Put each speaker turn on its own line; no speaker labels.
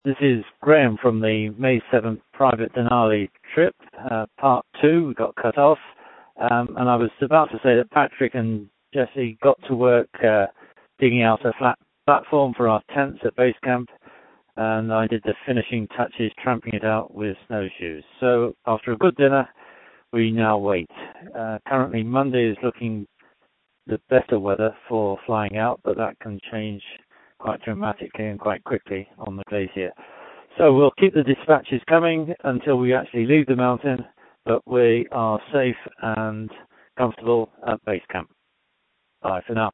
This is Graham from the May 7th private Denali trip, part 2. We got cut off, and I was about to say that Patrick and Jesse got to work digging out a flat platform for our tents at base camp, and I did the finishing touches, tramping it out with snowshoes. So after a good dinner, we now wait. Currently Monday is looking the better weather for flying out, but that can change quite dramatically and quite quickly on the glacier. So we'll keep the dispatches coming until we actually leave the mountain, but we are safe and comfortable at base camp. Bye for now.